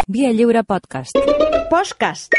Via Lliure Podcast. Podcast.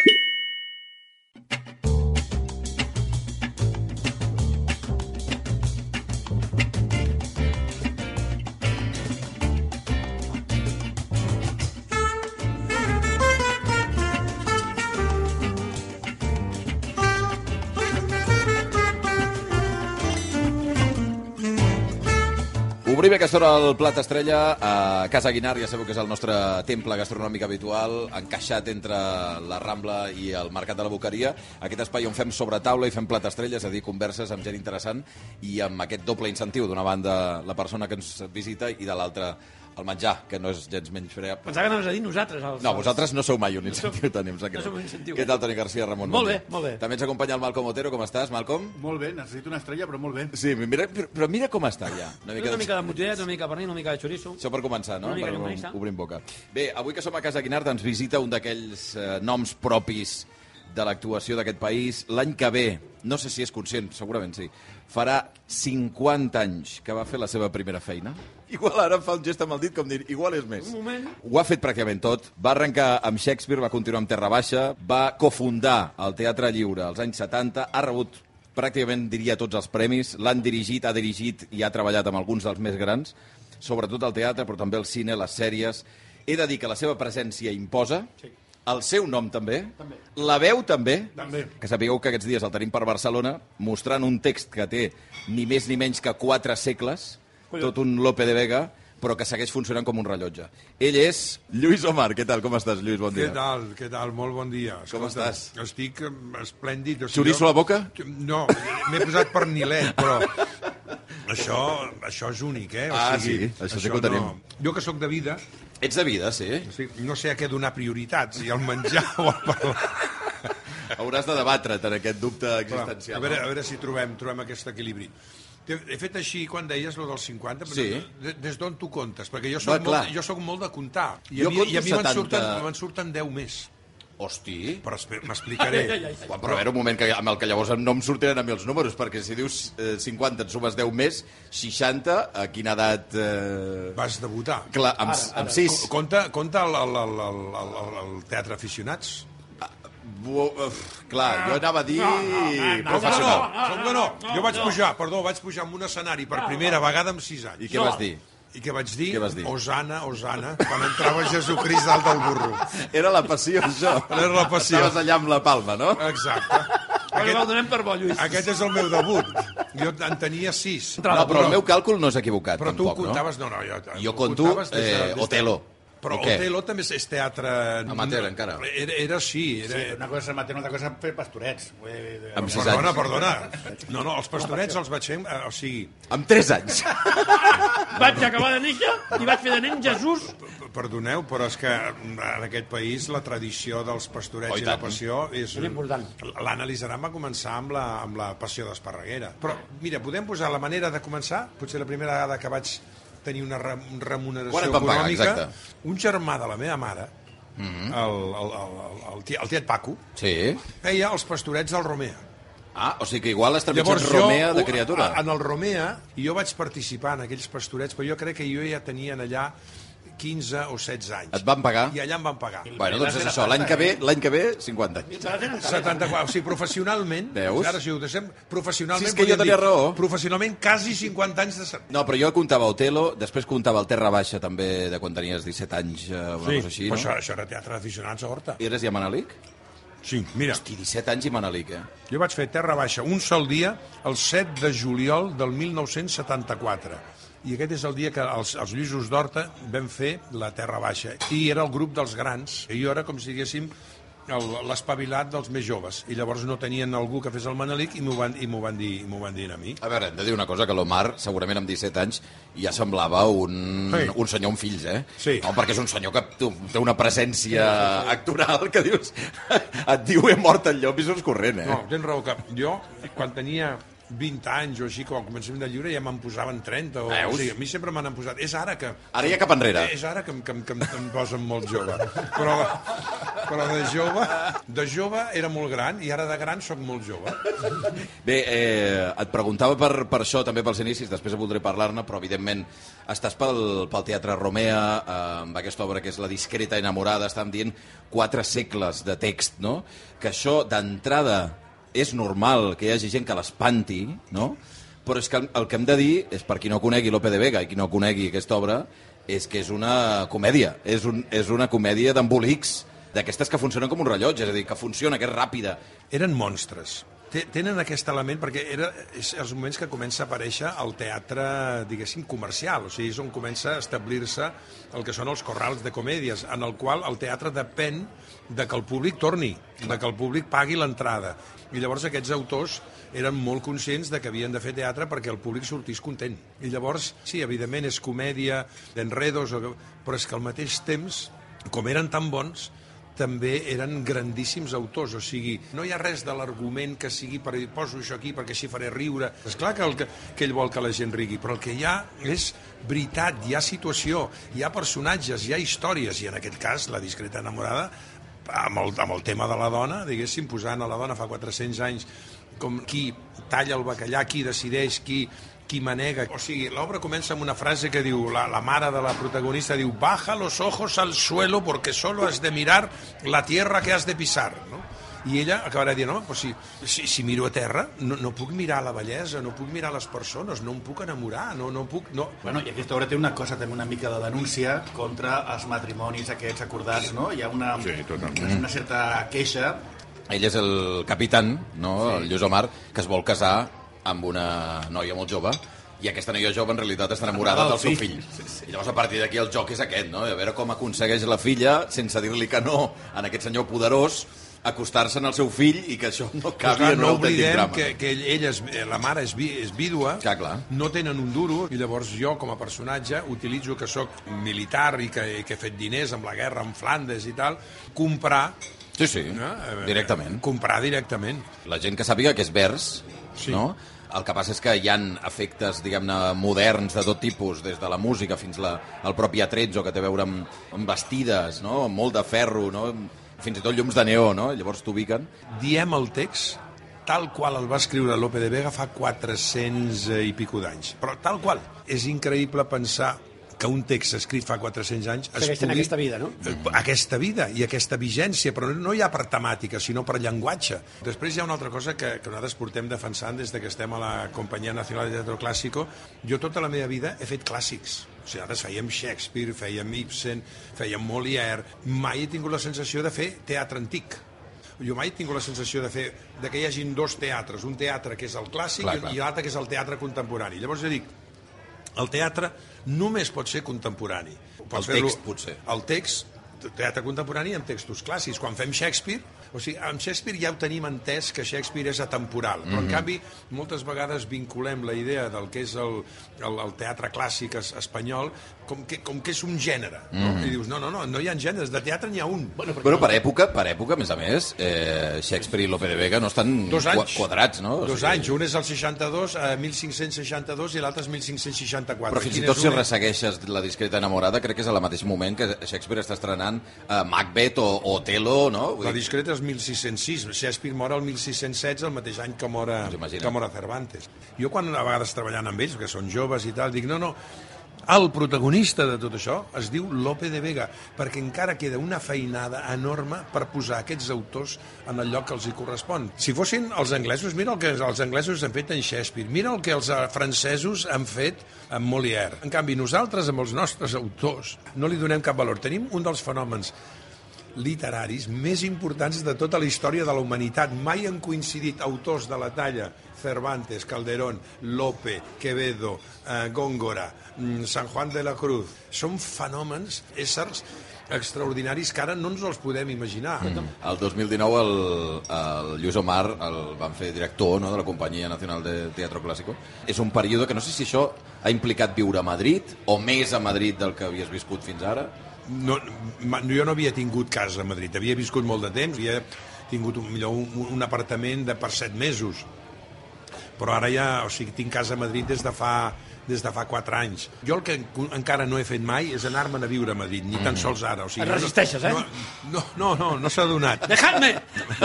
Obrim aquesta hora el Plat Estrella a Casa Guinar, ja sabeu que és el nostre temple gastronòmic habitual, encaixat entre la Rambla i el Mercat de la Boqueria. Aquest espai on fem sobre taula i fem Plat Estrella, és a dir, converses amb gent interessant i amb aquest doble incentiu, d'una banda la persona que ens visita i de l'altra el menjar, que no és gens menys fre. Pensava que anaves a dir nosaltres. No, vosaltres no sou mai un incentiu, tenim. No som un incentiu. Què tal, Toni Garcia, Ramon? Molt bé, molt bé. També ens acompanya el Malcom Otero. Com estàs, Malcom? Molt bé, necessito una estrella, però molt bé. Sí, però mira com està ja. Una mica de motellet, una mica de pernil, una mica de chorizo. Això per començar, no? Una mica de Per llonganissa. obrim boca. Bé, avui que som a Casa Guinard ens visita un d'aquells noms propis de l'actuació d'aquest país. L'any que ve, no sé si és conscient, segurament sí, farà 50 anys que va fer la seva primera feina. Igual ara fa un gest amb el dit com dir, igual és més. Un moment. Ho ha fet pràcticament tot. Va arrencar amb Shakespeare, va continuar amb Terra Baixa, va cofundar el Teatre Lliure als anys 70, ha rebut pràcticament, diria, tots els premis, l'han dirigit, ha dirigit i ha treballat amb alguns dels més grans, sobretot el teatre, però també el cine, les sèries. He de dir que la seva presència imposa, sí. El seu nom també, la veu també, que sapigueu que aquests dies el tenim per Barcelona, mostrant un text que té ni més ni menys que 4 segles, tot un Lope de Vega, però que segueix funcionant com un rellotge. Ell és Lluís Omar. Què tal? Com estàs, Lluís? Bon dia. Què tal? Molt bon dia. Com estàs? Estic esplèndid. Xoriço a la boca? No, m'he posat pernilet, però això és únic, eh? Sí, això sí que ho tenim. Jo que sóc de vida... Ets de vida, sí. No sé a què donar prioritat, si al menjar o al parlar. Hauràs de debatre't en aquest dubte existencial. A veure si trobem aquest equilibri. He fet així quan deies lo dels 50, sí. Des d'on tu comptes? Perquè jo soc molt de comptar. I a mi me'n surten 10 més. Hosti. Però m'explicaré. Però a veure un moment, amb el que llavors no em sortiran a mi els números, perquè si dius 50 et sumes 10 més, 60, a quina edat... Vas debutar. Clar, amb 6. Compta el teatre aficionats. Clar, jo anava a dir professional. No. Jo vaig pujar en un escenari per primera vegada amb 6 anys. I què vas dir? I què vaig dir? Osana, quan entrava Jesucrist dalt del burro. Era la passió, això. Era la passió. Estaves allà amb la palma, no? Exacte. Ho donem per bo, Lluís. Aquest és el meu debut. Jo en tenia 6. No, però el meu càlcul no és equivocat, però tampoc, no? Però tu comptaves... No, jo conto Otelo. Però Otelo també és teatre... Amateur, encara. Era així. Sí, una cosa és amateur, una altra cosa és fer pastorets. Amb 6 anys. Perdona. No, els pastorets els vaig fer... O sigui... Amb 3 anys. Vaig acabar de néixer i vaig fer de nen Jesús. Perdoneu, però és que en aquest país la tradició dels pastorets i la passió és important. L'Anna Lizaran va començar amb la passió d'Esparreguera. Però, mira, podem posar la manera de començar? Potser la primera vegada que vaig tenir una remuneració econòmica. Pagar, un germà de la meva mare, el tiet Paco, feia els pastorets del Romea. O sigui que igual has trepitjat Romea de criatura. En el Romea, jo vaig participar en aquells pastorets, però jo crec que jo ja tenia allà 15 o 16 anys. Et van pagar? I allà em van pagar. Bueno, doncs és això, l'any que ve 50 anys. 74, o sigui, professionalment... Veus? Ara si ho deixem, professionalment... Si és que jo tenia raó. Professionalment, quasi 50 anys de... No, però jo comptava Otelo, després comptava el Terra Baixa també, de quan tenies 17 anys, una cosa així, no? Això era teatre d'aficionats a Horta. I eres ja Manelic? Sí, mira. Hosti, 17 anys i Manelic, Jo vaig fer Terra Baixa un sol dia, el 7 de juliol del 1974. I aquest és el dia que els Lluïsos d'Horta vam fer la Terra Baixa. I era el grup dels grans. I jo era, com si diguéssim, l'espavilat dels més joves. I llavors no tenien algú que fes el Manelic i m'ho van dir a mi. A veure, hem de dir una cosa, que l'Omar, segurament amb 17 anys, ja semblava un senyor amb fills, eh? Sí. No, perquè és un senyor que té una presència actoral que dius... Et diu he mort el llop i surts corrent, eh? No, tens raó, que jo, quan tenia 20 anys o així, com al començament del llibre, ja me'n posaven 30. O sigui, a mi sempre me n'han posat. És ara que... Ara ja cap enrere. És ara que em posen molt jove. Però Però de jove era molt gran i ara de gran sóc molt jove. Bé, et preguntava per això, també pels inicis, després voldré parlar-ne, però evidentment estàs pel Teatre Romea, amb aquesta obra que és La discreta enamorada, estàvem dient 4 segles de text, no? Que això, d'entrada, és normal que hi hagi gent que l'espanti, no? Però és que el que hem de dir és, per qui no conegui Lope de Vega i qui no conegui aquesta obra, és que és una comèdia, és una comèdia d'embolics, d'aquestes que funcionen com un rellotge, és a dir, que funciona, que és ràpida. Eren monstres. Tenen aquest element perquè és els moments que comença a aparèixer el teatre, diguéssim, comercial, o sigui, és on comença a establir-se el que són els corrals de comèdies, en el qual el teatre depèn de que el públic torni, de que el públic pagui l'entrada. I llavors aquests autors eren molt conscients de que havien de fer teatre perquè el públic sortís content. I llavors, sí, evidentment és comèdia, d'enredos, però és que al mateix temps, com eren tan bons, també eren grandíssims autors, o sigui, no hi ha res de l'argument que sigui per dir, poso això aquí perquè així faré riure. És clar que ell vol que la gent rigui, però el que hi ha és veritat, hi ha situació, hi ha personatges, hi ha històries, i en aquest cas, La discreta enamorada, amb el tema de la dona, diguéssim, posant a la dona fa 400 anys com qui talla el bacallà, qui decideix, qui manega. O sigui, l'obra comença amb una frase que diu, la mare de la protagonista diu, baja los ojos al suelo porque solo has de mirar la tierra que has de pisar, no? I ella acabarà dient, home, pues si miro a terra, no puc mirar la bellesa, no puc mirar les persones, no em puc enamorar, no puc... No. Bueno, i aquesta obra té una cosa, també una mica de denúncia contra els matrimonis aquests acordats, no? Hi ha una certa queixa. Ell és el capitán, no? Sí. El Lluís Omar, que es vol casar amb una noia molt jove, i aquesta noia jove en realitat està enamorada del seu fill. I llavors a partir d'aquí el joc és aquest, no? A veure com aconsegueix la filla, sense dir-li que no, en aquest senyor poderós, acostar-se al seu fill i que això no acabi en un autèntic drama. No oblidem que ella, la mare és vídua, clar. No tenen un duro, i llavors jo com a personatge utilitzo que sóc militar i que he fet diners amb la guerra amb Flandes i tal, comprar... Sí, directament. Comprar directament. La gent que sàpiga que és vers, sí. No? El que passa és que hi ha efectes, diguem-ne, moderns de tot tipus, des de la música fins al propi atretzo, que té a veure amb vestides, no? Amb molt de ferro, no? Fins i tot llums de neó, no? Llavors t'ubiquen. Diem el text tal qual el va escriure Lope de Vega fa 400 i pico d'anys. Però tal qual. És increïble pensar que un text escrit fa 400 anys segueix aquesta vida, no? Aquesta vida i aquesta vigència, però no ja per temàtica, sinó per llenguatge. Després hi ha una altra cosa que nosaltres portem defensant des que estem a la Companyia Nacional de Teatro Clásico. Jo tota la meva vida he fet clàssics. O sigui, nosaltres fèiem Shakespeare, fèiem Ibsen, fèiem Molière. Mai he tingut la sensació de fer teatre antic. Jo mai he tingut la sensació de que hi hagin dos teatres, un teatre que és el clàssic i l'altre que és el teatre contemporani. Llavors jo dic, el teatre només pot ser contemporani. El text, potser. El text, teatre contemporani amb textos clàssics. Quan fem Shakespeare, o sigui, amb Shakespeare ja ho tenim entès que Shakespeare és atemporal, però en canvi moltes vegades vinculem la idea del que és el teatre clàssic espanyol com que és un gènere, no? I dius, no hi ha gèneres, de teatre n'hi ha un. Bueno, per època, a més a més, Shakespeare i Lope de Vega no estan quadrats, no? Dos anys, un és el 62, 1562, i l'altre és 1564. Però fins i tot si ressegueixes La discreta enamorada, crec que és al mateix moment que Shakespeare està estrenant Macbeth o Otelo, no? La discreta és 1606, Shakespeare mor el 1616, el mateix any que mor Cervantes. Jo quan a vegades treballant amb ells, que són joves i tal, dic, no, el protagonista de tot això es diu Lope de Vega, perquè encara queda una feinada enorme per posar aquests autors en el lloc que els hi correspon. Si fossin els anglesos, mira el que els anglesos han fet en Shakespeare, mira el que els francesos han fet en Molière. En canvi, nosaltres, amb els nostres autors, no li donem cap valor. Tenim un dels fenòmens literaris més importants de tota la història de la humanitat. Mai han coincidit autors de la talla Cervantes, Calderón, Lope, Quevedo, Góngora, San Juan de la Cruz. Són fenòmens, éssers extraordinaris que ara no ens els podem imaginar. El 2019 el Lluís Omar el van fer director, no?, de la Companyia Nacional de Teatro Clásico. És un període que no sé si això ha implicat viure a Madrid o més a Madrid del que havies viscut fins ara. Jo no havia tingut casa a Madrid, havia viscut molt de temps, havia tingut un apartament per 7 mesos, però ara ja, o sigui, tinc casa a Madrid des de fa 4 anys. Jo el que encara no he fet mai és anar-me'n a viure a Madrid, ni tan sols ara. O sigui, Et resisteixes, eh? No s'ha donat. Dejadme!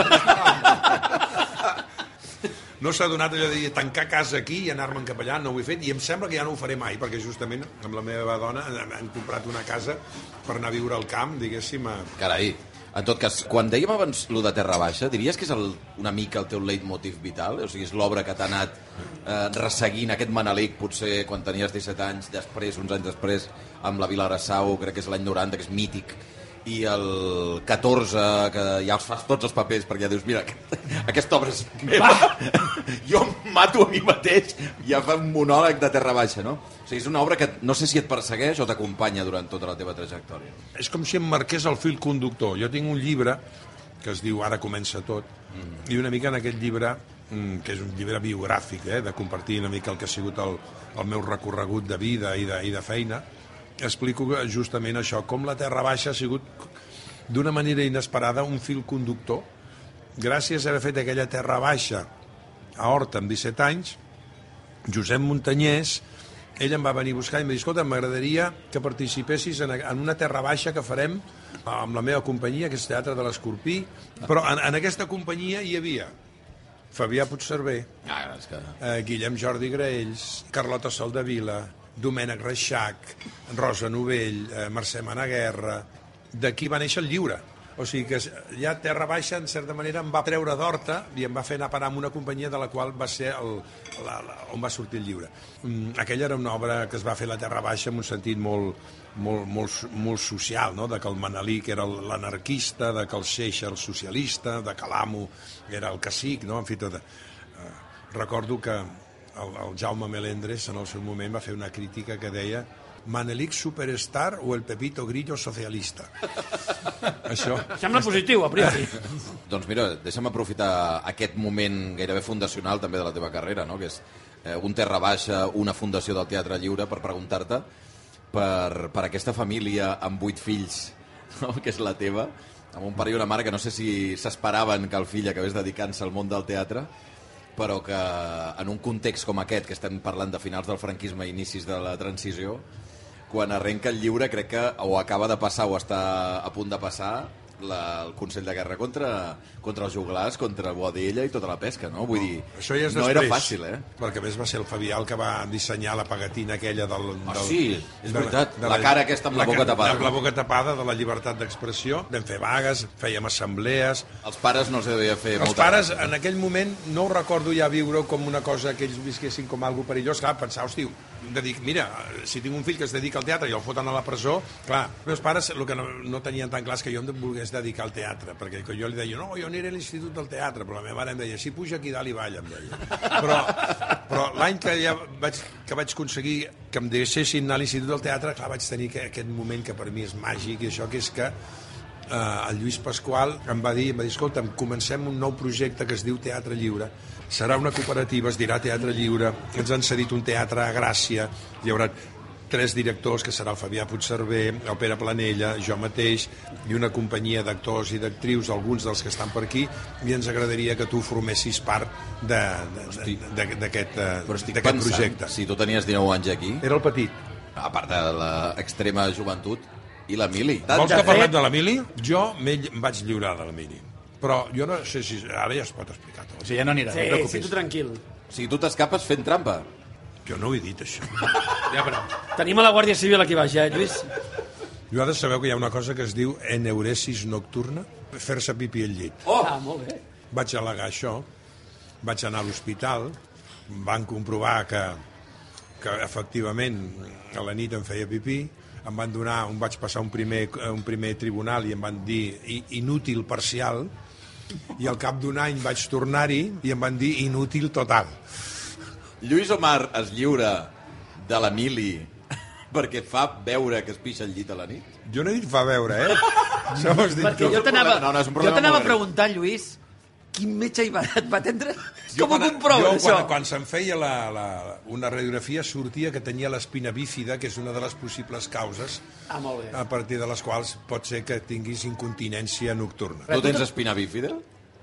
No s'ha donat allò de tancar casa aquí i anar-me'n cap allà, no ho he fet, i em sembla que ja no ho faré mai, perquè justament amb la meva dona hem comprat una casa per anar a viure al camp, diguéssim. Carai, en tot cas, quan dèiem abans lo de Terra Baixa, diries que és una mica el teu leitmotiv vital? O sigui, és l'obra que t'ha anat resseguint aquest Manelic, potser quan tenies 17 anys, després, uns anys després, amb la Vila Araçau, crec que és l'any 90, que és mític, i el 14, que ja els fas tots els papers, perquè ja dius, mira, aquesta obra és meva, jo em mato a mi mateix, ja fa un monòleg de Terra Baixa, no? O sigui, és una obra que no sé si et persegueix o t'acompanya durant tota la teva trajectòria. És com si em marqués el fil conductor. Jo tinc un llibre que es diu Ara comença tot, i una mica en aquest llibre, que és un llibre biogràfic, de compartir una mica el que ha sigut el meu recorregut de vida i de feina, explico justament això, com la Terra Baixa ha sigut d'una manera inesperada un fil conductor. Gràcies a haver fet aquella Terra Baixa a Horta amb 17 anys, Josep Muntanyès, ell em va venir a buscar i em va dir, escolta, m'agradaria que participessis en una Terra Baixa que farem amb la meva companyia, que és Teatre de l'Escorpí, però en aquesta companyia hi havia Fabià Puigcerver, Guillem Jordi Graells, Carlota Soldevila, Domènec Reixac, Rosa Novell, Mercè Managuerra. D'aquí va néixer el lliure. O sigui que ja Terra Baixa, en certa manera, em va treure d'Horta i em va fer anar a parar amb una companyia de la qual va ser on va sortir el llibre. Aquella era una obra que es va fer a la Terra Baixa en un sentit molt social, no? De que el Manelic era l'anarquista, de que el Seix era el socialista, de que l'Amo era el cacic, no? En fi, tot. Recordo que el Jaume Melendres en el seu moment va fer una crítica que deia Manelic superstar o el Pepito Grillo socialista. Això. Sembla positiu, a priori. Doncs mira, deixa'm aprofitar aquest moment gairebé fundacional també de la teva carrera, no? Que és un Terra Baixa, una fundació del Teatre Lliure, per preguntar-te per aquesta família amb 8 fills, no? Que és la teva, amb un pare i una mare que no sé si s'esperaven que el fill acabés dedicant-se al món del teatre, però que en un context com aquest, que estem parlant de finals del franquisme i inicis de la transició, quan arrenca el lliure crec que o acaba de passar o està a punt de passar el Consell de Guerra contra els joglars, contra Boadella i tota la pesca, no? Vull dir, això ja és no després, era fàcil, perquè a més va ser el Fabià el que va dissenyar la pegatina aquella sí, és veritat, la cara aquesta amb la boca tapada. Amb la boca tapada de la llibertat d'expressió. Vam fer vagues, fèiem assemblees. Els pares no els devia fer Els pares, en aquell moment, no ho recordo ja viure com una cosa que ells visquessin com algo perillós. Clar, pensar, hosti, mira, si tinc un fill que es dedica al teatre i el foten a la presó, clar, els meus pares el que no tenien tan clar és que jo em volgués dedicar al teatre, perquè jo li deia, no, jo aniré a l'Institut del Teatre, però la meva mare em deia, si puja aquí dalt i balla, em deia. Però l'any que vaig aconseguir que em deixessin anar a l'Institut del Teatre, clar, vaig tenir aquest moment que per mi és màgic, i això que és que el Lluís Pasqual em va dir, escolta'm, comencem un nou projecte que es diu Teatre Lliure, serà una cooperativa, es dirà Teatre Lliure, ens han cedit un teatre a Gràcia, hi haurà 3 directors, que serà el Fabià Puigcerver, el Pere Planella, jo mateix, i una companyia d'actors i d'actrius, alguns dels que estan per aquí, i ens agradaria que tu formessis part d'aquest projecte. Si tu tenies 19 anys aquí... Era el petit. A part de l'extrema joventut, i l'Emili. Vols que parlem de l'Emili? Jo em vaig lliurar de l'Emili. Però jo no sé si ara ja es pot explicar tot. O sigui, ja no anirà, no et preocupis. Sí, tu tranquil. O sigui, tu t'escapes fent trampa. Jo no ho he dit, això. Ja, però... Tenim a la Guàrdia Civil aquí baix, Lluís? Vosaltres sabeu que hi ha una cosa que es diu eneuresis nocturna? Fer-se pipí al llit. Oh! Ah, molt bé. Vaig al·legar això, vaig anar a l'hospital, van comprovar que efectivament a la nit em feia pipí, em vaig passar un primer tribunal i em van dir inútil parcial, i al cap d'un any vaig tornar-hi i em van dir inútil total. Lluís Omar es lliura de l'Emili perquè fa veure que es pixa al llit a la nit? Jo no he dit fa veure, Això ho has dit perquè tu. jo t'anava a preguntar, Lluís, quin metge et va atendre? Com ho comproves, això? Quan se'm feia una radiografia sortia que tenia l'espina bífida, que és una de les possibles causes molt bé. a partir de les quals pot ser que tinguis incontinència nocturna. Tu tens espina bífida?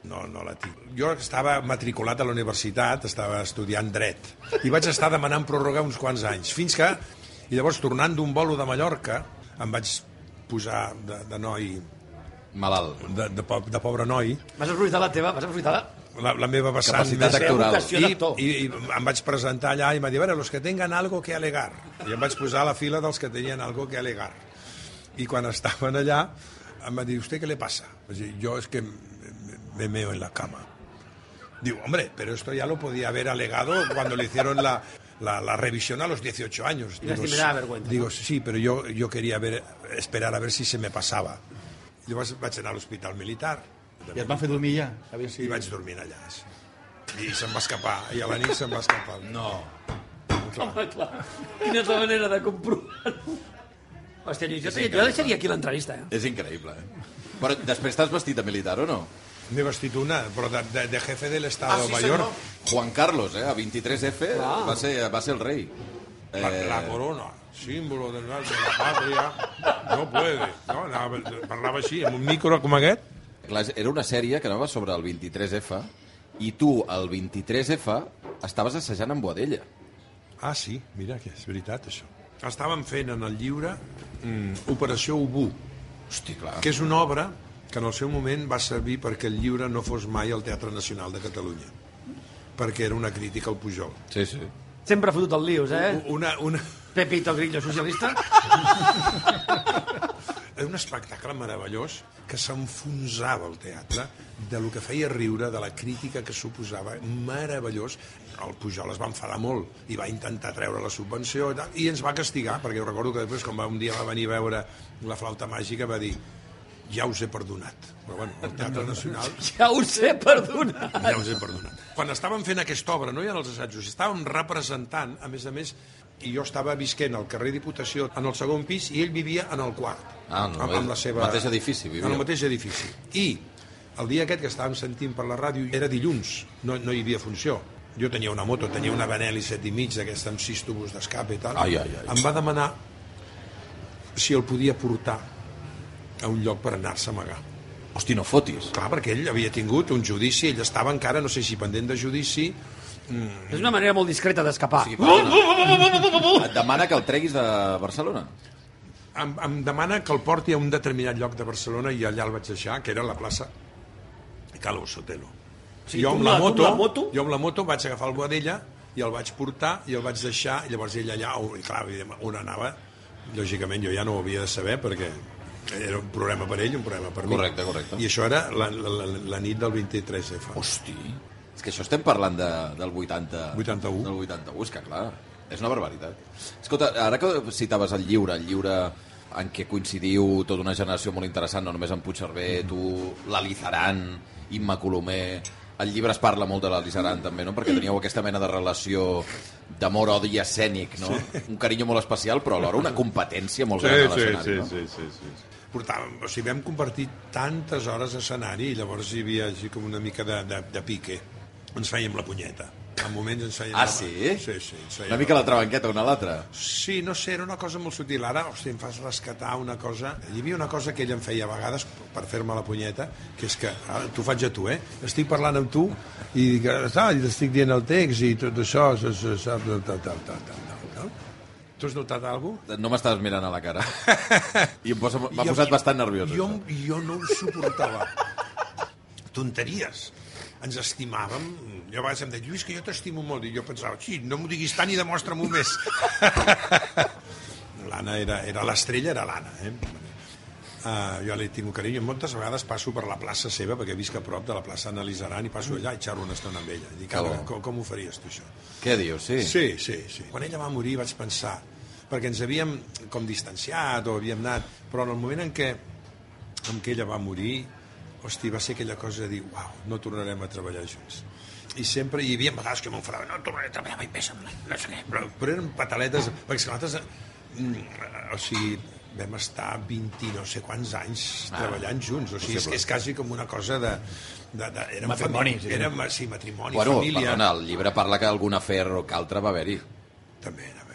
No la tinc. Jo estava matriculat a la universitat, estava estudiant dret, i vaig estar demanant pròrroga uns quants anys, fins que, i llavors tornant d'un bolo de Mallorca, em vaig posar de noi... Malalt. De pobre noi. Vas aprofitar La meva vessant capacitat actoral. I em vaig presentar allà i em va dir, a veure, los que tengan algo que alegar. I em vaig posar a la fila dels que tenien algo que alegar. I quan estaven allà, em va dir, ¿usted qué le pasa? Yo es que me meo en la cama. Digo, hombre, pero esto ya lo podía haber alegado cuando le hicieron la revisión a los 18 años. Digo, sí, pero yo quería esperar a ver si se me pasaba. Llavors vaig anar a l'hospital militar. I et van fer dormir ja? I vaig dormir allà, sí. I se'm va escapar, i a la nit se'm va escapar. No. Home, clar. Quina és la manera de comprovar-ho? Hòstia, Lluís, jo deixaria aquí l'entrevista, És increïble, Però després t'has vestit de militar o no? M'he vestit una, però de jefe de l'Estado Mayor. Juan Carlos, a 23F, va ser el rei. La corona, símbolo de la patria, no puede. No, parlava així, amb un micro com aquest. Clar, era una sèrie que anava sobre el 23F i tu, el 23F, estaves assajant amb Boadella. Ah, sí, mira, que és veritat, això. Estàvem fent en el llibre Operació Ubú. Hosti, clar. Que és una obra que en el seu moment va servir perquè el llibre no fos mai al Teatre Nacional de Catalunya, perquè era una crítica al Pujol. Sí, sí. Sempre ha fotut el lius, Una... Pepito Grillo, socialista. És un espectacle meravellós que s'enfonsava al teatre de lo que feia riure, de la crítica que suposava, meravellós. El Pujol es va enfadar molt i va intentar treure la subvenció i ens va castigar, perquè jo recordo que després, quan un dia va venir a veure La flauta màgica, va dir, ja us he perdonat. Però bueno, el Teatre Nacional... Ja us he perdonat. Ja us he perdonat. Quan estàvem fent aquesta obra, no hi ha els assajos, estàvem representant, a més, i jo estava visquent al carrer Diputació en el segon pis i ell vivia en el quart. Amb la seva... mateix edifici vivia. En el mateix edifici. I el dia aquest que estàvem sentint per la ràdio era dilluns, no hi havia funció. Jo tenia una moto, tenia una Benelli 7,5 d'aquesta amb 6 tubos d'escape i tal. Em va demanar si el podia portar a un lloc per anar-se a amagar. Hosti, no fotis. Clar, perquè ell havia tingut un judici, ell estava encara, no sé si pendent de judici. És una manera molt discreta d'escapar. Sí, et demana que el treguis de Barcelona? Em demana que el porti a un determinat lloc de Barcelona i allà el vaig deixar, que era la plaça Calvo Sotelo. Sí, jo amb la moto vaig agafar el Boadella i el vaig portar i el vaig deixar, i llavors ell allà, i clar, on anava, lògicament jo ja no ho havia de saber perquè era un problema per ell i un problema per mi. Correcte. I això era la nit del 23F. Hosti, és que això estem parlant del 81. Del 81, és que clar, és una barbaritat. Escolta, ara que citaves el llibre en què coincidiu tota una generació molt interessant, no només en Puigcerver, tu, l'Alizaran, Imma Colomer... El llibre es parla molt de l'Alizaran també, no? Perquè teníeu aquesta mena de relació d'amor-odi escènic, no? Sí. Un carinyo molt especial, però alhora una competència molt gran a l'escenari, no? Sí. Vam compartir tantes hores a escenari i llavors hi havia així com una mica de pique. Ens fèiem la punyeta. En moments ens fèiem... Ah, sí? Sí. Una mica la trabanqueta una a l'altra. Sí, no sé, era una cosa molt sutil. Ara, em fas rescatar una cosa... Hi havia una cosa que ell em feia a vegades per fer-me la punyeta, que és que, t'ho faig a tu, estic parlant amb tu i t'estic dient el text i tot això... Tu has notat alguna cosa? No m'estaves mirant a la cara. I m'ha posat bastant nerviós. Jo no ho suportava. Tonteries. Ens estimàvem. Jo a vegades em deia, Lluís, que jo t'estimo molt. I jo pensava, sí, no m'ho diguis tant i demostra-m'ho més. L'Anna era l'estrella, era l'Anna. Jo li tinc un carinyo. Moltes vegades passo per la plaça seva, perquè visc a prop de la plaça Analizaran, i passo allà i xerro una estona amb ella. Dic, com ho faries tu, això? Què dius, sí? Sí. Quan ella va morir vaig pensar, perquè ens havíem com distanciat o havíem anat, però en el moment en què ella va morir, hosti, va ser aquella cosa de dir, uau, no tornarem a treballar junts. I sempre hi havia vegades que m'enfadava, no tornaré a treballar mai més amb no sé què, però eren pataletes, perquè nosaltres, vam estar 20 no sé quants anys treballant junts, és quasi com una cosa de matrimoni. Matrimoni, bueno, família. Perdona, el llibre parla que algun afer o que altre va haver-hi. També era bé.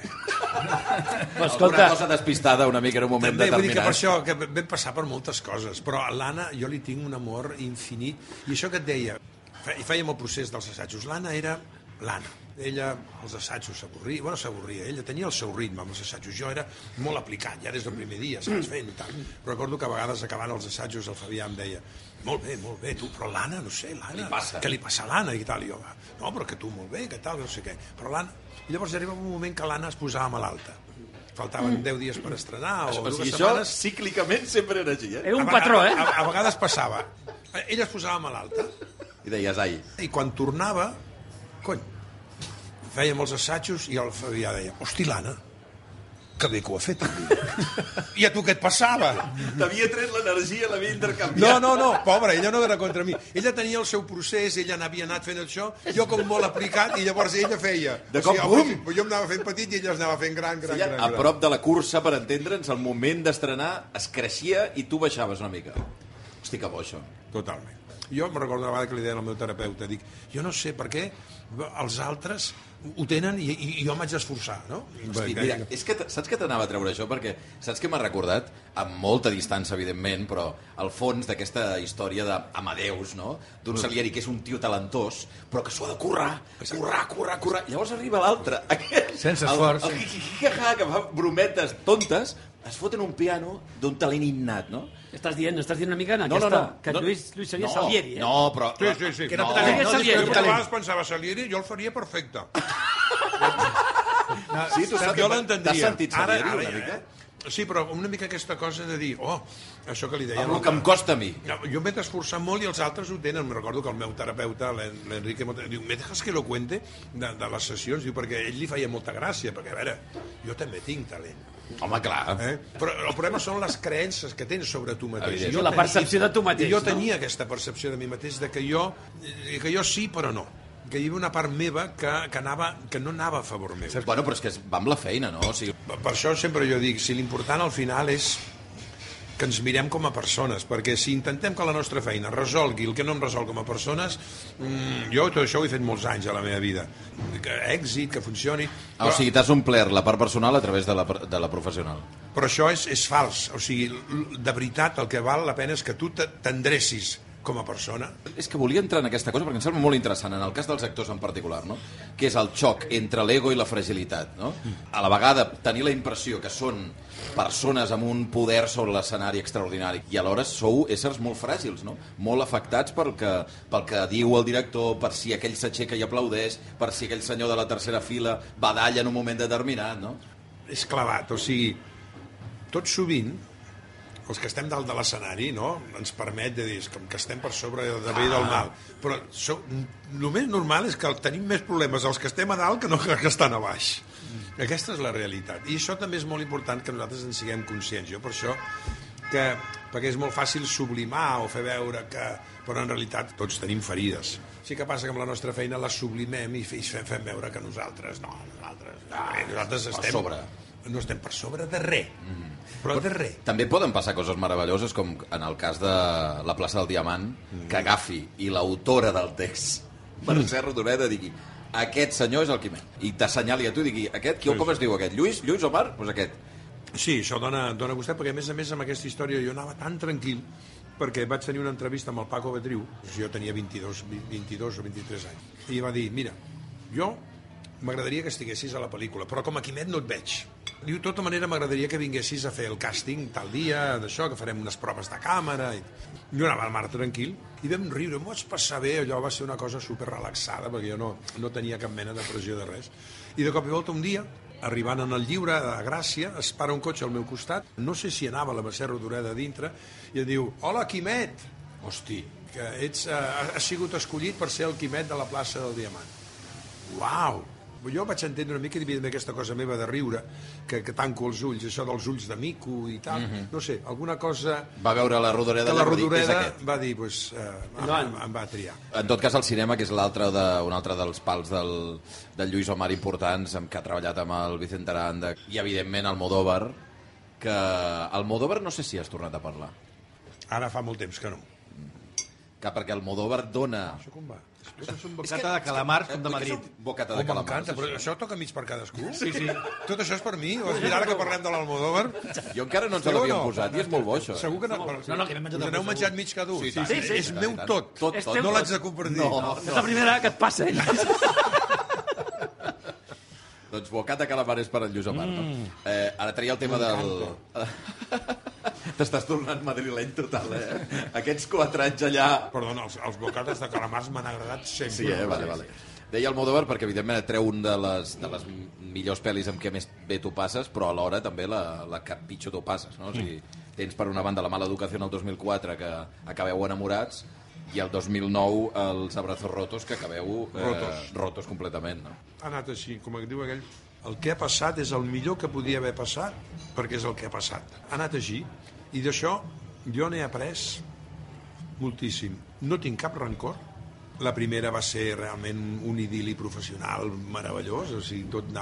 Però Alguna escolta, cosa despistada una mica en un moment També, vull dir que per determinat. això que vam passar per moltes coses, però a l'Anna jo li tinc un amor infinit. I això que et deia, fèiem el procés dels assajos. L'Anna era l'Anna. Ella, els assajos s'avorria, bueno, s'avorria, ella tenia el seu ritme amb els assajos. Jo era molt aplicat, ja des del primer dia, saps, fent i tal. Però recordo que a vegades acabant els assajos el Fabià em deia molt bé, tu, però l'Anna, no sé, l'Anna, què li passa a l'Anna i tal. I jo, no, però que tu molt bé, que tal, no sé què. Però l'Anna... I llavors arriba un moment que l'Anna es posava malalta. Faltaven 10 dies per estrenar o 2 setmanes. cíclicament sempre era així, era un patró, eh? A vegades passava. Ella es posava malalta I deies, ai, i quan tornava, cony, fèiem els assajos i el Fabià deia, hosti, l'Anna, que bé que ho ha fet. I a tu què et passava? t'havia tret l'energia, l'havia intercanviat. No, pobra, ella no era contra mi. Ella tenia el seu procés, ella n'havia anat fent això, jo com molt aplicat, i llavors ella feia. De cop, bum! Jo em anava fent petit i ella es anava fent gran. A prop de la cursa, per entendre'ns, el moment d'estrenar es creixia i tu baixaves una mica. Hosti, que bo, això. Totalment. Jo em recordo una vegada que li deia al meu terapeuta, dic, jo no sé per què els altres ho tenen i jo m'haig d'esforçar, no? Hosti, mira, és que saps que t'anava a treure això? Perquè saps que m'ha recordat, amb molta distància, evidentment, però al fons d'aquesta història d'Amadeus, no? D'un Salieri que és un tio talentós, però que s'ho ha de currar. Llavors arriba l'altre, aquest... Sense esforç. El jijijijaja, que fa brometes tontes, es fot en un piano d'un talent innat, no? estàs dient una mica en No, aquesta... no. Que Lluís seria Salieri, eh? No, però... Sí. Que no No. té talent, Jo Salieri. a vegades pensava, Salieri, jo el faria perfecte. Sí, tu saps, Jo l'entendria. t'has sentit Salieri una mica? Sí, però una mica aquesta cosa de dir, això que li deia... Amb el que em costa a mi. No, jo m'he d'esforçar molt i els altres ho tenen. Em recordo que el meu terapeuta, l'Enrique, diu, me dejas que lo cuente de les sessions, diu, perquè ell li feia molta gràcia, perquè, a veure, jo també tinc talent. Home, clar. Però el problema són les creences que tens sobre tu mateix. Evident. I jo La percepció de tu mateix, I jo no? tenia aquesta percepció de mi mateix, de que jo sí, però no. Que hi havia una part meva que no anava a favor meu. Bueno, però és que va amb la feina, no? O sigui, Per això sempre jo dic, si l'important al final és que ens mirem com a persones, perquè si intentem que la nostra feina resolgui el que no em resol com a persones, jo tot això ho he fet molts anys a la meva vida. Que èxit, que funcioni... o sigui, t'has omplert la part personal a través de la professional. Però això és fals. O sigui, de veritat, el que val la pena és que tu t'endrecis com a persona. És que volia entrar en aquesta cosa perquè em sembla molt interessant, en el cas dels actors en particular, no? Que és el xoc entre l'ego i la fragilitat, no? A la vegada tenir la impressió que són persones amb un poder sobre l'escenari extraordinari i alhora sou éssers molt fràgils, no? Molt afectats pel que diu el director, per si aquell s'aixeca i aplaudeix, per si aquell senyor de la tercera fila badalla en un moment determinat, no? És clavat, o sigui, tot sovint els que estem dalt de l'escenari, no? Ens permet de dir com que estem per sobre de bé i del mal. Però el més normal és que tenim més problemes els que estem a dalt que no que estan a baix. Aquesta és la realitat. I això també és molt important que nosaltres en siguem conscients. Jo per això perquè és molt fàcil sublimar o fer veure que... Però en realitat tots tenim ferides. Sí que passa que amb la nostra feina les sublimem i fem veure que nosaltres estem... sobre. No estem per sobre de res. Però de res. També poden passar coses meravelloses, com en el cas de la plaça del Diamant, que agafi i l'autora del text, Mercè Rodoreda, digui aquest senyor és el Quimet, i t'assenyali a tu i digui aquest, com es diu aquest? Lluís Omar? Doncs aquest. Sí, això dona gustet, perquè a més amb aquesta història jo anava tan tranquil, perquè vaig tenir una entrevista amb el Paco Betriu, jo tenia 22 o 23 anys, i va dir, mira, jo m'agradaria que estiguessis a la pel·lícula, però com a Quimet no et veig. Diu, de tota manera m'agradaria que vinguessis a fer el càsting tal dia, d'això, que farem unes proves de càmera. Jo anava al mar tranquil i vam riure, m'ho vaig passar bé, allò va ser una cosa super relaxada, perquè jo no tenia cap mena de pressió de res. I de cop i volta un dia, arribant en el Lliure a Gràcia, es para un cotxe al meu costat, no sé si anava la Mercè Rodoreda dintre, i em diu, hola Quimet, hosti, que has sigut escollit per ser el Quimet de la plaça del Diamant. Uau! Jo vaig entendre una mica i aquesta cosa meva de riure, que tanco els ulls, això dels ulls de mico i tal, no sé, alguna cosa... Va veure la Rodoreda que la i va dir, és Rodoreda aquest. va dir, doncs, em va triar. En tot cas, el cinema, que és un altre dels pals del Lluís Omar importants, amb què ha treballat amb el Vicente Aranda, i evidentment Almodóvar, que Almodóvar no sé si has tornat a parlar. Ara fa molt temps que no. que perquè el Almodóvar dona... Això com va? Això és un bocata de calamars com de Madrid. Bocata de calamars. M'encanta, però això toca mig per cadascú? Sí, sí. Tot això és per mi? Vols dir ara que parlem de l'Almodóvar? Jo encara no ens l'havíem posat i és molt bo, això. Segur que no. No, que m'he menjat Us el n'heu segur. menjat mig cada un? Sí, És meu tot. Tot. No l'haig de compartir. No. És la primera que et passa, Doncs bocata calamares per al Lluís Omar, no? Ara traia el tema del... T'estàs tornant madrileny total, Aquests 4 anys allà... Perdona, els bocates de calamars m'han agradat sempre. Sí, vale. Deia Almodóvar perquè, evidentment, et treu un de les millors pel·lis amb què més bé tu passes, però alhora també la que pitjor tu passes, no? O sigui, tens per una banda La mala educació el 2004, que acabeu enamorats, i el 2009 els Abrazos rotos, que acabeu rotos completament, no? Ha anat així, com diu aquell... El que ha passat és el millor que podia haver passat, perquè és el que ha passat. Ha anat així, i d'això jo n'he après moltíssim. No tinc cap rancor. La primera va ser realment un idil·li professional meravellós, o sigui, tot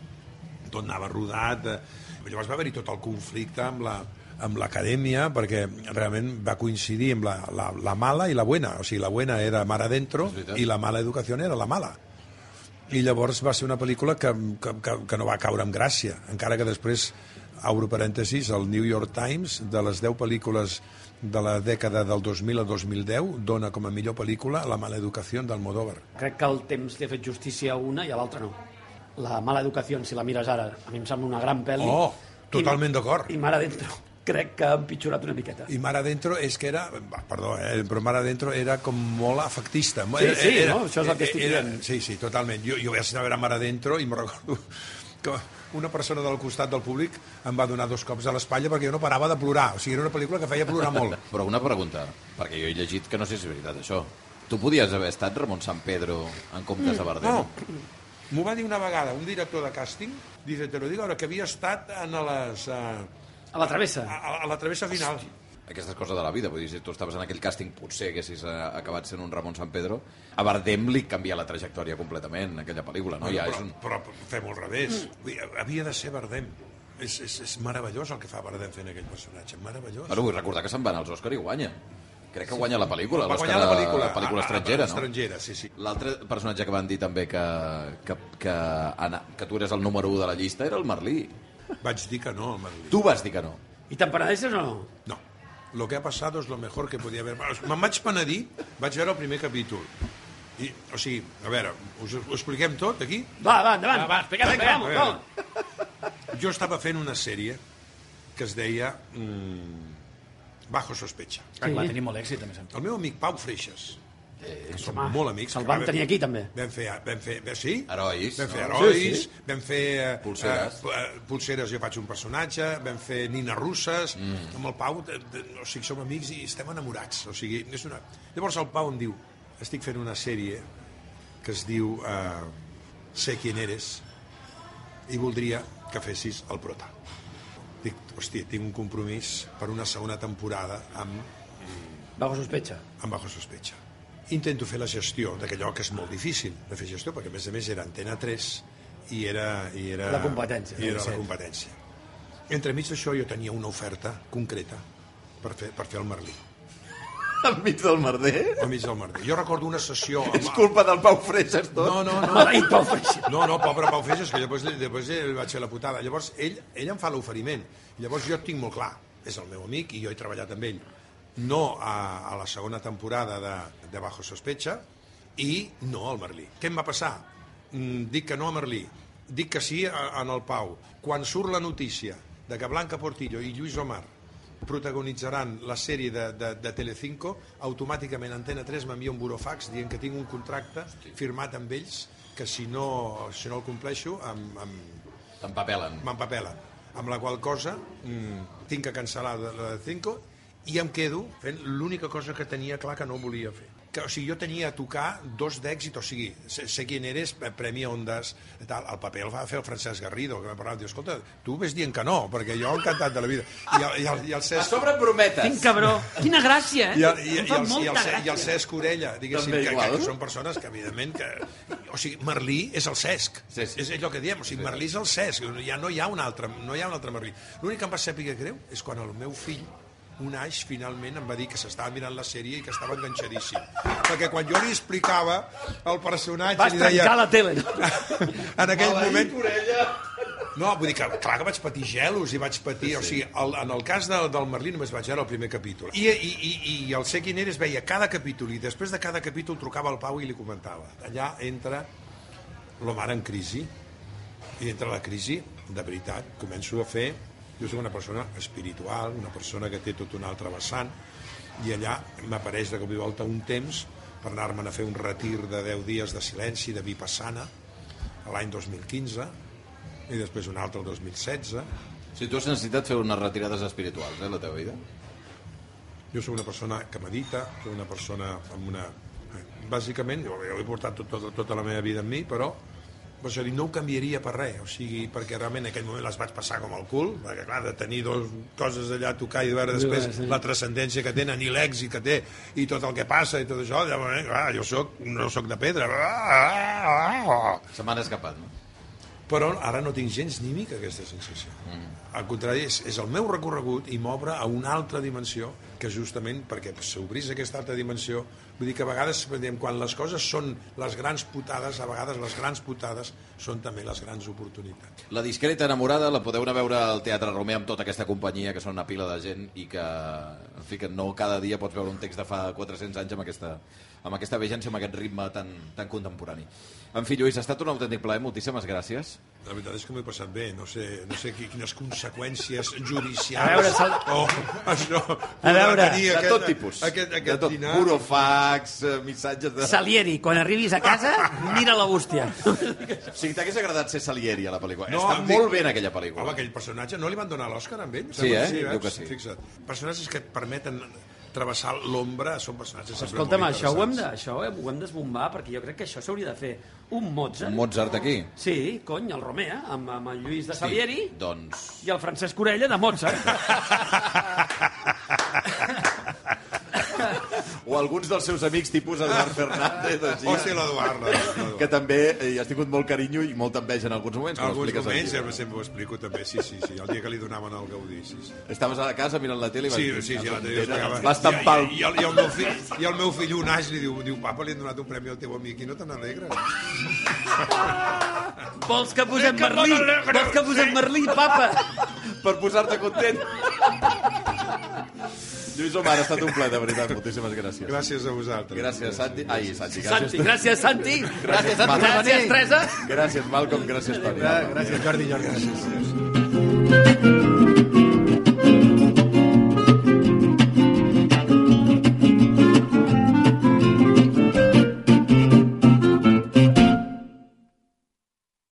anava rodat. Llavors va haver-hi tot el conflicte amb l'acadèmia, perquè realment va coincidir amb la mala i la buena. O sigui, la buena era Mar Adentro i la mala educació era la mala. I llavors va ser una pel·lícula que no va caure amb gràcia, encara que després, obro parèntesis, el New York Times, de les 10 pel·lícules de la dècada del 2000 a 2010, dona com a millor pel·lícula La mala educació d'Almodóvar. Crec que el temps li ha fet justícia a una i a l'altra no. La mala educació, si la mires ara, a mi em sembla una gran pel·li. Oh, totalment d'acord. I Mar Adentro crec que ha empitjorat una miqueta. I Mar Adentro és que era... Perdó, però Mar Adentro era com molt afectista. No? Això és el que estic dient. Sí, totalment. Jo vaig anar a veure Mar Adentro i me'n recordo que una persona del costat del públic em va donar 2 cops a l'espatlla perquè jo no parava de plorar. O sigui, era una pel·lícula que feia plorar molt. Però una pregunta, perquè jo he llegit que no sé si és veritat això. Tu podies haver estat Ramon San Pedro en comptes de Bardem? No. M'ho va dir una vegada un director de càsting, dice, te lo digo, que havia estat en les... A la travessa. A la travessa final. Aquestes coses de la vida, vull dir, si tu estaves en aquell càsting potser haguessis acabat sent un Ramon San Pedro. A Bardem li canvia la trajectòria completament, aquella pel·lícula, no? Però fem-ho al revés. Havia de ser Bardem. És meravellós el que fa Bardem fent aquell personatge, meravellós. Bueno, vull recordar que se'n van als Òscar i guanya. Crec que guanya la pel·lícula, va guanyar la pel·lícula estrangera, no? Estrangera, sí. L'altre personatge que van dir també que tu eres el número 1 de la llista era el Merlí. Vaig dir que no, el Merlí. Tu vas dir que no. I te'n penedeixes o no? No. Lo que ha pasado es lo mejor que podía haber... Me'n vaig penedir, vaig veure el primer capítol. I, o sigui, a veure, ho expliquem tot, aquí? Va, endavant. Va, expliquem. Jo estava fent una sèrie que es deia Bajo sospecha. Clar, va tenir molt èxit, també. El meu amic Pau Freixas, que som molt amics... Se'l vam tenir aquí, també. Vam fer sí? Herois. Vam fer no? herois, Sí. vam fer... Pulseres. Pulseres, jo faig un personatge, vam fer nines russes, amb el Pau, o sigui, som amics i estem enamorats, o sigui, és una... Llavors el Pau em diu, estic fent una sèrie que es diu Sé quién eres i voldria que fessis el prota. Dic, hòstia, tinc un compromís per una segona temporada amb Bajo sospecha. Bajo sospecha. Intento fer la gestió d'aquellò que és molt difícil de fer gestió, perquè a més a més era Antena 3 i era la competència. I era la competència. Entremig d'això jo tenia una oferta concreta per fer el Merlí. Enmig del merder? Enmig del Merlí. Jo recordo una sessió... És culpa del Pau Freixas, tot? No. Maleït Pau Freixas. No, pobre Pau Freixas, que després ell vaig fer la putada. Llavors, ell em fa l'oferiment. Llavors jo tinc molt clar, és el meu amic i jo he treballat amb ell. No a la segona temporada de Bajo Sospecha i no al Merlí. Què em va passar? Dic que no a Merlí, dic que sí en el Pau. Quan surt la notícia de que Blanca Portillo i Lluís Omar protagonitzaran la sèrie de Telecinco, automàticament Antena 3 m'envia un burofax dient que tinc un contracte firmat amb ells que si no el compleixo T'empapelen. m'empapelen. Amb la qual cosa tinc que cancel·lar la Telecinco i em quedo fent l'única cosa que tenia clar que no volia fer. O sigui, jo tenia a tocar 2 d'èxit, o sigui, Sé quién eres, Premi Ondas, tal. El paper el va fer el Francesc Garrido, que m'ha parlat, diu, escolta, tu ves dient que no, perquè jo encantat de la vida. I el Cesc... A sobre prometes. Quin cabró. Quina gràcia, eh? I el Cesc Orella, diguéssim, que són persones que, evidentment, o sigui, Merlí és el Cesc. Sí. És allò que diem, o sigui, Merlí és el Cesc. Ja no hi ha un altre Merlí. L'únic que em va saber greu és quan el meu fill Naix finalment em va dir que s'estava mirant la sèrie i que estava enganxadíssim. Perquè quan jo li explicava el personatge... Vas trencar la tele. En aquell moment... No, vull dir que, clar que vaig patir gelos i vaig patir... O sigui, en el cas del Merlí només vaig veure el primer capítol. I el Sé quin eres veia cada capítol i després de cada capítol trucava al Pau i li comentava. Allà entra l'Omar en crisi i entre la crisi, de veritat, començo a fer... Jo soc una persona espiritual, una persona que té tot un altre vessant, i allà m'apareix de cop i volta un temps per anar-me'n a fer un retir de 10 dies de silenci, de Vipassana, l'any 2015, i després un altre el 2016. Si tu has necessitat fer unes retirades espirituals, la teva vida? Jo soc una persona que medita, soc una persona amb una... Bàsicament, jo he portat tota la meva vida amb mi, però per això dic, no ho canviaria per res, o sigui, perquè realment en aquell moment les vaig passar com el cul, perquè clar, de tenir dues coses allà a tocar i de veure després la transcendència que tenen i l'èxit que té i tot el que passa i tot això, llavors, clar, jo no soc de pedra. Se m'han escapat, no? Però ara no tinc gens ni mica aquesta sensació. Al contrari, és el meu recorregut i m'obre a una altra dimensió que justament perquè s'obrís aquesta altra dimensió, vull dir que a vegades quan les coses són les grans putades, a vegades les grans putades són també les grans oportunitats. La discreta enamorada la podeu anar a veure al Teatre Romer amb tota aquesta companyia que són una pila de gent i que, en fi, que no cada dia pots veure un text de fa 400 anys amb aquesta vegència, amb aquest ritme tan contemporani. En fi, Lluís, ha estat un autèntic plaer, moltíssimes gràcies. La veritat és que m'ho he passat bé, no sé quines conseqüències judicials això veure, tenir de tot tipus. Aquest de tot, dinar. burofax, missatges de... Salieri, quan arribis a casa, mira la bústia. O sigui, t'hagués agradat ser Salieri a la pel·lícula. No, Està molt bé en aquella pel·lícula. Home, aquell personatge, no li van donar l'Òscar amb ell? Sí, Diu que sí. Fixa't. Personatges que et permeten travessar l'ombra són personatges sempre Escolta'm, molt això ho interessants. hem d'esbombar, perquè jo crec que això s'hauria de fer un Mozart. Un Mozart aquí? Sí, cony, el Romer, amb el Lluís de Salieri Doncs... i el Francesc Orella de Mozart. O alguns dels seus amics, tipus Eduard Fernández. O sigui, l'Eduard. Que també hi has tingut molt carinyo i molta enveja en alguns moments. Alguns moments, sempre ho explico també, sí, el dia que li donaven el Gaudí, sí. Estaves a casa mirant la tele i vas dir... Sí, la tele va estampar el... I el meu fill un naix li diu, papa, li han donat un premi al teu amic i no te n'alegres? Vols que posem Merlí? Vols que posem Merlí, papa? Per posar-te content. Lluís Omar, ha estat un plaer, de veritat. Moltíssimes gràcies. Gràcies a vosaltres. Gràcies, Santi. Ai, Santi. Gràcies, Santi. Gràcies, Teresa. Gràcies, Malcolm. Gràcies, Toni. Gràcies, Jordi. Gràcies.